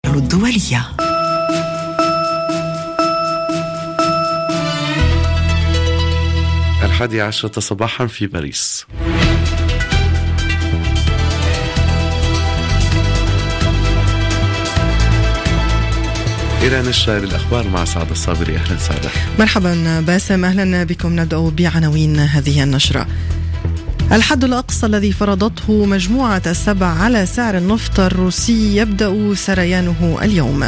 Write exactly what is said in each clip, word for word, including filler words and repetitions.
الدولية. الحادية عشرة صباحا في باريس. إلى نشرة للأخبار مع سعد الصابري. أهلا سعد. مرحبا باسم، أهلا بكم. نبدأ بعناوين هذه النشرة. الحد الأقصى الذي فرضته مجموعة السبع على سعر النفط الروسي يبدأ سريانه اليوم.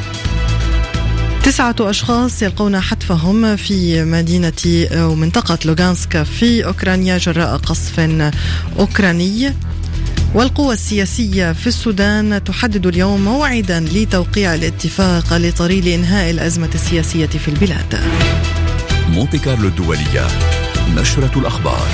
تسعة أشخاص يلقون حتفهم في مدينة ومنطقة لوغانسك في أوكرانيا جراء قصف أوكراني. والقوى السياسية في السودان تحدد اليوم موعدا لتوقيع الاتفاق لطريق إنهاء الأزمة السياسية في البلاد. مونتي كارلو الدولية، نشرة الأخبار.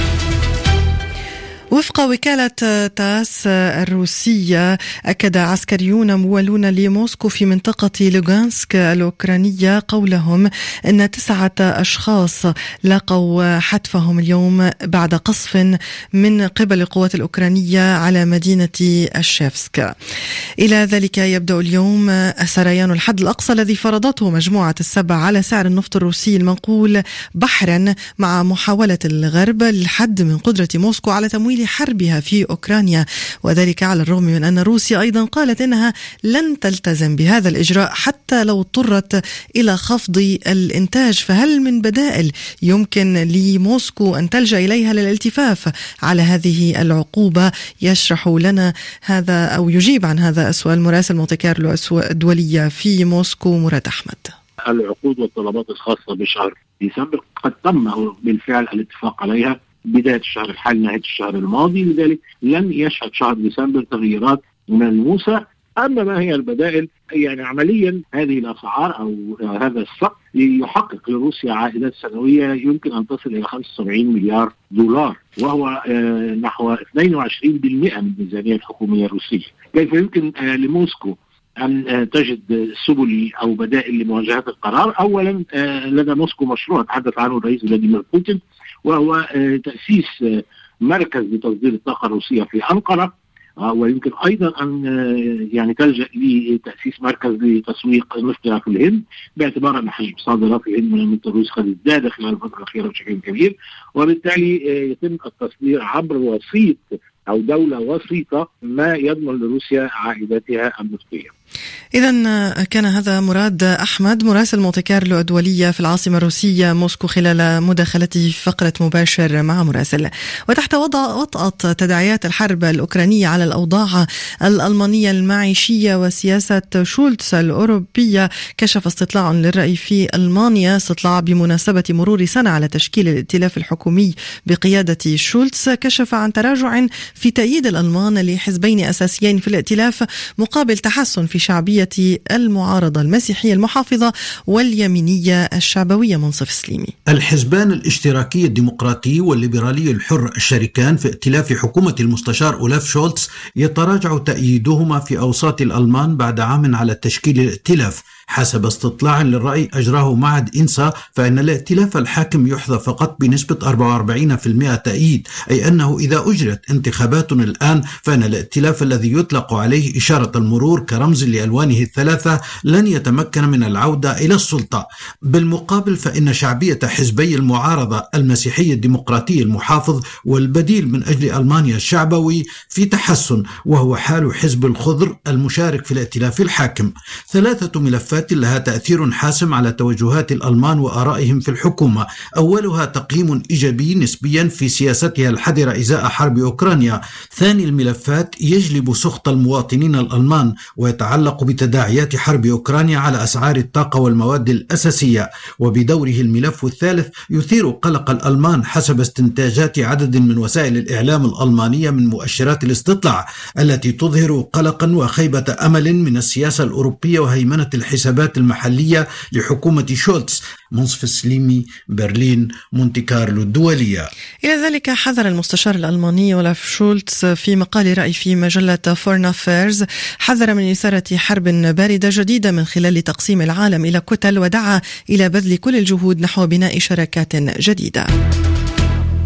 وفق وكالة تاس الروسية، أكد عسكريون مولون لموسكو في منطقة لوغانسك الأوكرانية قولهم أن تسعة أشخاص لقوا حتفهم اليوم بعد قصف من قبل القوات الأوكرانية على مدينة الشيفسك. إلى ذلك يبدأ اليوم سريان الحد الأقصى الذي فرضته مجموعة السبع على سعر النفط الروسي المنقول بحرا، مع محاولة الغرب للحد من قدرة موسكو على تمويل حربها في أوكرانيا، وذلك على الرغم من أن روسيا أيضا قالت إنها لن تلتزم بهذا الإجراء حتى لو اضطرت إلى خفض الإنتاج. فهل من بدائل يمكن لموسكو أن تلجأ إليها للالتفاف على هذه العقوبة؟ يشرح لنا هذا أو يجيب عن هذا السؤال مراسل مونتي كارلو الدولية في موسكو مراد أحمد. العقود والطلبات الخاصة بشهر ديسمبر قد تم بالفعل الاتفاق عليها بداية الشهر الحالي نهاية الشهر الماضي، لذلك لن يشهد شهر ديسمبر تغييرات ملموسة. أما ما هي البدائل؟ يعني عمليا هذه الأسعار أو هذا السقف يحقق لروسيا عائدات سنوية يمكن أن تصل إلى خمسة وسبعين مليار دولار، وهو نحو اثنين وعشرين بالمئة من الميزانية الحكومية الروسية. كيف يمكن لموسكو أن تجد سبل أو بدائل لمواجهة القرار؟ أولا لدى موسكو مشروع تحدث عنه الرئيس فلاديمير بوتين، وهو تأسيس مركز لتصدير الطاقة الروسية في أنقرة، ويمكن أيضا أن يعني تلجأ لتأسيس مركز لتسويق نفطها في الهند، باعتبار أن حجم صادرات الهند من النفط الروسي قد ازداد خلال الفترة الأخيرة بشكل كبير، وبالتالي يتم التصدير عبر وسيط أو دولة وسيطة ما يضمن لروسيا عائداتها النفطية. إذن كان هذا مراد أحمد مراسل مونتي كارلو الدولية في العاصمة الروسية موسكو خلال مداخلته في فقرة مباشر مع مراسل. وتحت وضع وطأة تداعيات الحرب الأوكرانية على الأوضاع الألمانية المعيشية وسياسة شولتز الأوروبية، كشف استطلاع للرأي في ألمانيا، استطلاع بمناسبة مرور سنة على تشكيل الائتلاف الحكومي بقيادة شولتز، كشف عن تراجع في تأييد الألمان لحزبين أساسيين في الائتلاف مقابل تحسن في شعبية المعارضة المسيحية المحافظة واليمينية الشعبوية. منصف سليمي. الحزبان الاشتراكي الديمقراطي والليبرالي الحر الشريكان في ائتلاف حكومة المستشار أولاف شولتز يتراجع تأييدهما في أوساط الألمان بعد عام على تشكيل الائتلاف. حسب استطلاع للرأي أجراه معهد إنسا، فإن الائتلاف الحاكم يحظى فقط بنسبة أربعة وأربعين بالمئة تأييد، أي أنه إذا أجرت انتخابات الآن فإن الائتلاف الذي يطلق عليه إشارة المرور كرمز لألوانه الثلاثة لن يتمكن من العودة إلى السلطة. بالمقابل فإن شعبية حزبي المعارضة المسيحي الديمقراطي المحافظ والبديل من أجل ألمانيا الشعبوي في تحسن، وهو حال حزب الخضر المشارك في الائتلاف الحاكم. ثلاثة ملفات لها تأثير حاسم على توجهات الألمان وآرائهم في الحكومة. أولها تقييم إيجابي نسبيا في سياستها الحذرة إزاء حرب أوكرانيا. ثاني الملفات يجلب سخط المواطنين الألمان ويتعلق بتداعيات حرب أوكرانيا على أسعار الطاقة والمواد الأساسية. وبدوره الملف الثالث يثير قلق الألمان حسب استنتاجات عدد من وسائل الإعلام الألمانية من مؤشرات الاستطلاع التي تظهر قلقا وخيبة أمل من السياسة الأوروبية وهيمنة الحسابات المحلية لحكومة شولتز. منصف السليمي، برلين، مونتي كارلو الدولية. إلى ذلك حذر المستشار الألماني أولاف شولتز في مقال رأي في مجلة فورن أفيرز، حذر من إثارة حرب باردة جديدة من خلال تقسيم العالم إلى كتل، ودعا إلى بذل كل الجهود نحو بناء شراكات جديدة.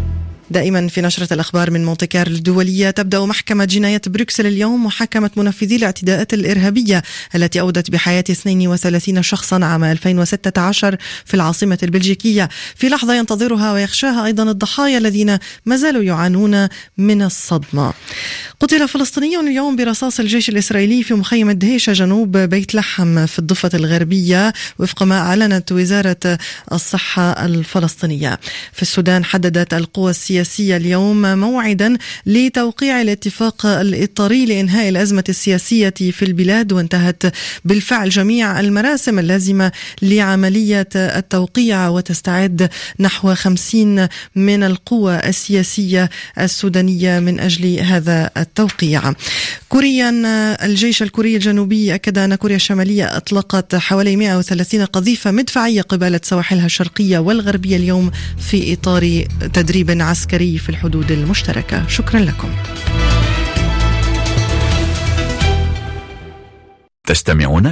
دائما في نشرة الأخبار من مونتي كارلو الدولية، تبدأ محكمة جنايات بروكسل اليوم محاكمة منفذي الاعتداءات الإرهابية التي أودت بحياة اثنين وثلاثين شخصا عام ألفين وستة عشر في العاصمة البلجيكية، في لحظة ينتظرها ويخشاها أيضا الضحايا الذين ما زالوا يعانون من الصدمة. قتل فلسطيني اليوم برصاص الجيش الإسرائيلي في مخيم دهيشة جنوب بيت لحم في الضفة الغربية وفق ما أعلنت وزارة الصحة الفلسطينية. في السودان حددت القوى السياسية اليوم موعدا لتوقيع الاتفاق الإطاري لإنهاء الأزمة السياسية في البلاد، وانتهت بالفعل جميع المراسم اللازمة لعملية التوقيع، وتستعد نحو خمسين من القوى السياسية السودانية من أجل هذا التوقيع. كوريا، الجيش الكوري الجنوبي أكد أن كوريا الشمالية أطلقت حوالي مئة وثلاثين قذيفة مدفعية قبالة سواحلها الشرقية والغربية اليوم في إطار تدريب عسكري في الحدود المشتركة. شكرا لكم. تستمعون